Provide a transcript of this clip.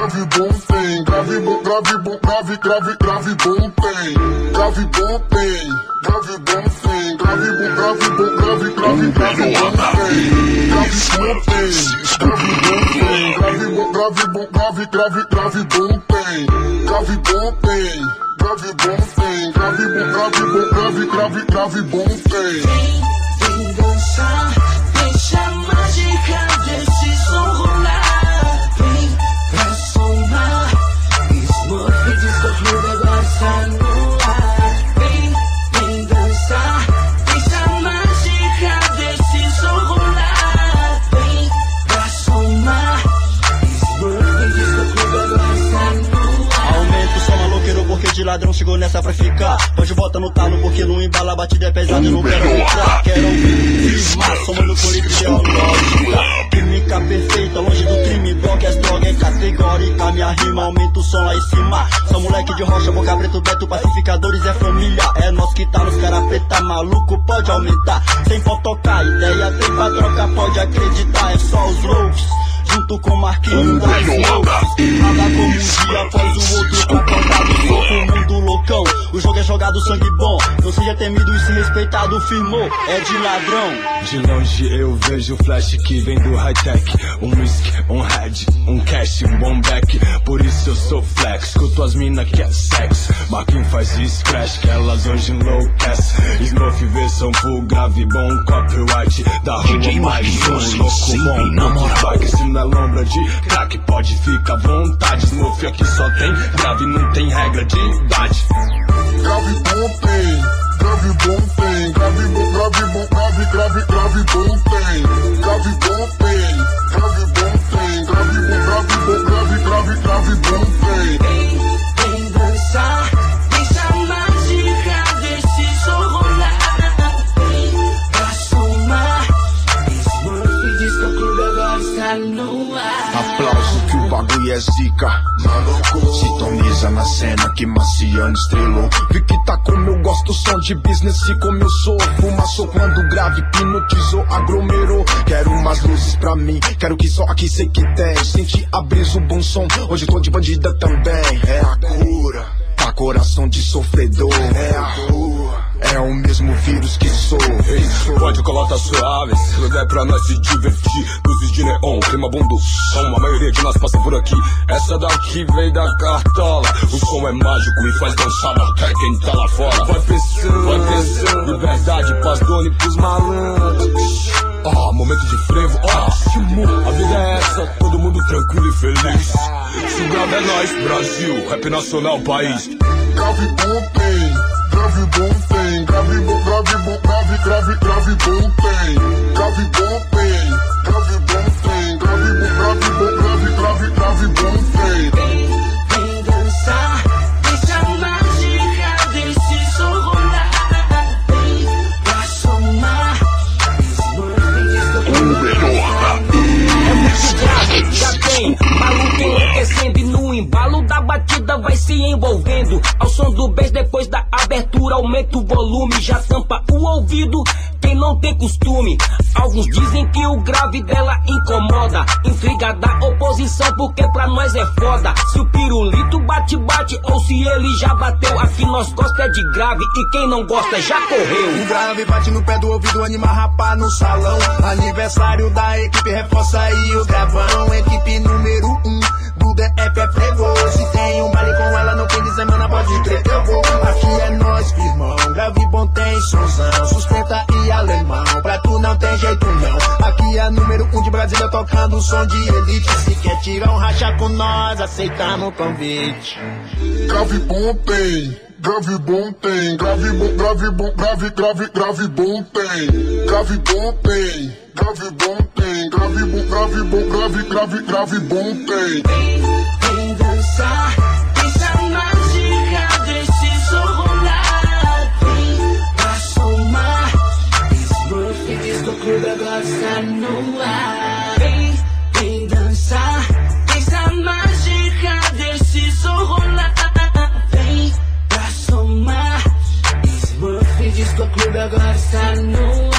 grave bom tem, grave bom, grave bom, grave bom tem, grave bom tem, grave bom tem, grave bom, grave bom, grave bom tem, grave bom tem, grave bom tem, grave bom, grave bom, grave bom tem, grave bom tem, grave bom tem, grave bom, grave bom tem. Vem dançar, deixa a mágica desse som rolar. Vem pra somar, Smurf Disco Clube agora está no ar. Vem dançar, deixa a mágica desse som rolar. Vem pra somar, Smurf Disco Clube agora está no ar. Aumenta o som maloqueiro porque de ladrão chegou nessa pra ficar. Hoje bota no talo porque não embala, a batida é pesada, eu não quero entrar. Quero ouvir firmar, somando com livre ideológica. Química perfeita, longe do crime, bloco, as drogas é categórica. Minha rima aumenta o som lá em cima. Sou moleque de rocha, boca preto, beto, pacificadores é família. É nós que tá nos cara preta, maluco, pode aumentar. Sem fotocar, ideia tem pra trocar, pode acreditar. É só os loucos, junto com o Marquinhos das Smokes. Nada como um dia após o outro pra contar do soco, o mundo loucão. O jogo é jogado, sangue bom. Não seja temido e se respeitado, firmou. É de ladrão. De longe eu vejo o flash que vem do high-tech. Um whisky, um head, um cash, um bom back. Por isso eu sou flex, escuto as mina que é sex. Marquinhos faz scratch, que elas hoje enlouquece. Smurf versão full, grave bom, copyright da rua mais um louco bom. Bike se na lombra de crack, pode ficar à vontade. Smurf aqui só tem grave, não tem regra de idade. Grave bom tem, grave bom tem, grave bom, grave bom, grave bom tem, grave bom tem, grave bom tem, grave bom, grave bom tem. Vem dançar, deixa a mágica desse som rolar. Vem pra somar, Smurf Disco Clube agora está no ar. Aplauso que o bagulho é zica. Sintoniza na cena que Marciano estrelou. Vi que tá como eu gosto, som de business e como eu sou. Fumaçou quando grave, hipnotizou, aglomerou. Quero umas luzes pra mim, quero que só aqui sei que tem. Senti a brisa, o bom som, hoje tô de bandida também. É a cura, tá coração de sofredor. É a rua, é o mesmo vírus que sou. Pode colar, tá suave, esse lugar é pra nós se divertir. Luzes de neon, clima bom do som, a maioria de nós passa por aqui. Essa daqui vem da cartola. O som é mágico e faz dançar até quem tá lá fora. Vai pensando, liberdade, paz, done pros malandros. Momento de frevo, ótimo. A vida é essa, todo mundo tranquilo e feliz. Se o grave é nós, Brasil, rap nacional, país. Grave bom tem, grave bom tem, grave bom, grave bom, grave bom tem, grave bom tem, grave bom tem, grave bom, grave bom tem. Vem dançar, deixa a mágica desse som rolar. Vem pra somar, Smurf Disco Clube. É muito grave, já tem maluco enlouquecendo e no embalo da batida vai se envolvendo. Ao som do bass depois da abertura aumenta o volume, já tampa o ouvido quem não tem costume. Alguns dizem que o grave dela incomoda, intriga da oposição porque pra nós é foda. Se o pirulito bate ou se ele já bateu, aqui nós gosta é de grave e quem não gosta já correu. O grave bate no pé do ouvido, anima rapaz no salão. Aniversário da equipe, reforça aí o gravão. Equipe número 1 do DF é frevo. Se tem um baile com ela no fim de semana, pode crer que eu vou. Aqui é nós, irmão. Grave bom tem sonzão, sustenta e alemão. Pra tu não tem jeito não. Aqui é número 1 de Brasília, tocando som de elite. Se quer tirar um racha com nós, aceitamos o convite. Grave bom tem, grave bom tem, grave bom, grave bom, grave bom tem, grave bom tem, grave bom tem, grave bom, grave bom tem. Vem dançar, deixa a mágica desse som rolar. Vem pra somar, Smurf Disco Clube agora está no ar. Vem dançar, deixa a mágica desse som rolar. Vem pra somar, Smurf Disco Clube agora está no ar.